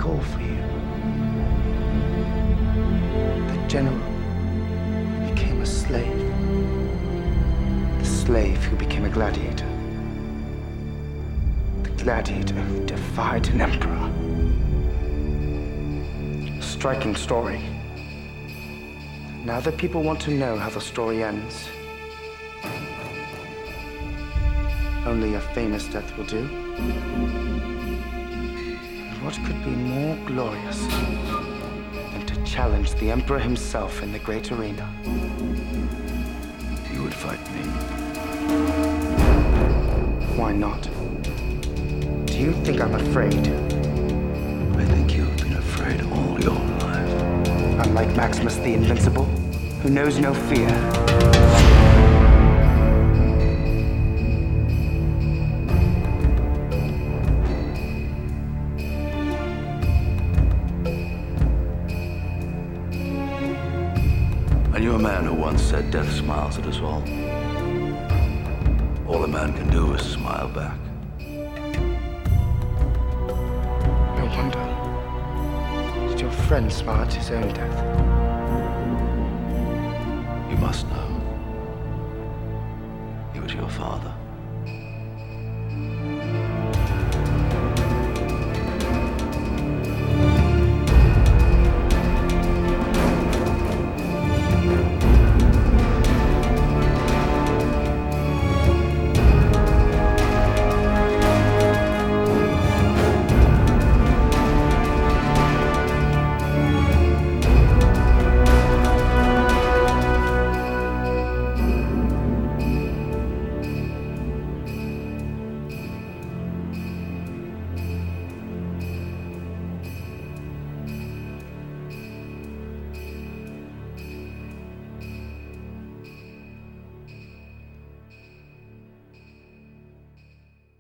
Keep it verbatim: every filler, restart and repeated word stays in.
call for you. The general became a slave. The slave who became a gladiator. The gladiator who defied an emperor. A striking story. Now that people want to know how the story ends, only a famous death will do. And what could be more glorious than to challenge the Emperor himself in the great arena? You would fight me? Why not? Do you think I'm afraid? I think you've been afraid all your life. Unlike Maximus the Invincible, who knows no fear. I knew a man who once said death smiles at us all. All a man can do is smile back. No wonder. Did your friend smile at his own death? You must know. He was your father.